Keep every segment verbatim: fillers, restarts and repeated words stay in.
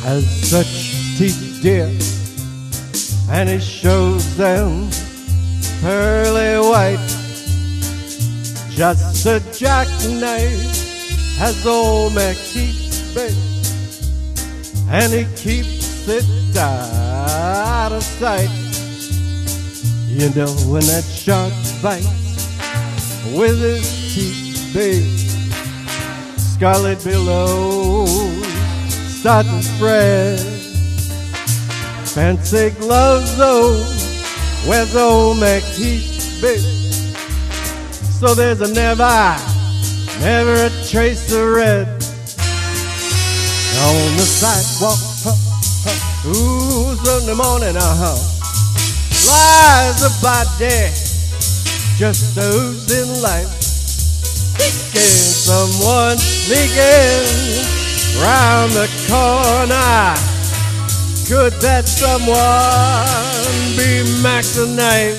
has such teeth, dear, and he shows them pearly white. Just a jackknife has old McKeith, babe, and he keeps it out of sight. You know when that shark bites with his teeth, babe, scarlet billows start to spread. Fancy gloves, though, where's old McKeith, babe? So there's a never, never a trace of red on the sidewalk. Huh, huh. Ooh, Sunday morning, uh-huh, lies a body just oozing life, sneaking, someone sneaking round the corner. Could that someone be Mac the Knife?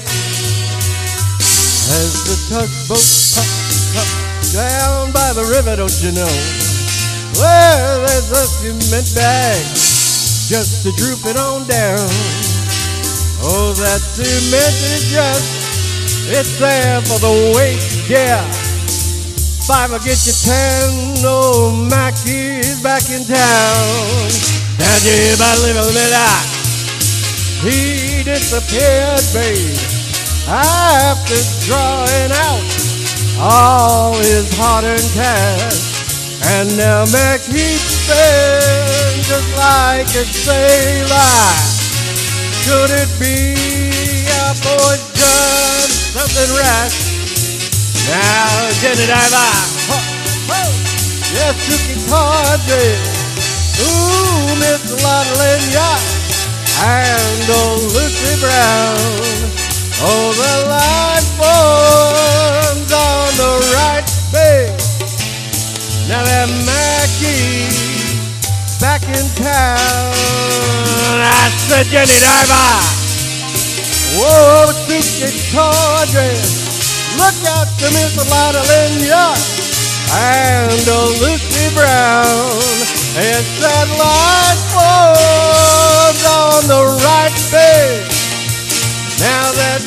As the tugboat comes come down by the river, don't you know, where there's a cement bag just a drooping on down. Oh, that cement is just, it's there for the weight, yeah. Five will get you ten, old Mackie's back in town. Down here by Little Midnight, he disappeared, babe, after drawing out all his hard-earned cash. And now Mackie's spent just like a sailor. Could it be our boy done something rash? Now Jenny Diver, ho, ho, yes, Suki Tawdry, ooh, Miss Lotta Lenya, and old Lucy Brown. Oh, the line forms on the right, babe. Now that Mackie back in town. That's the Jenny Diver. Whoa, Suki Tawdry, look out to Miss Lotta Lenya and old Lucy Brown. It's that light forms on the right, babe. Now that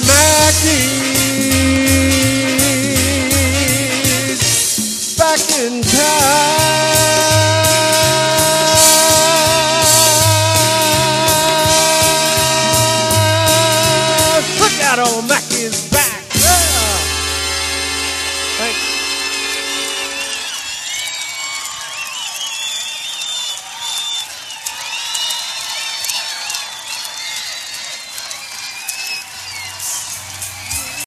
Mackie's back in town. Look out, old Mackie's back.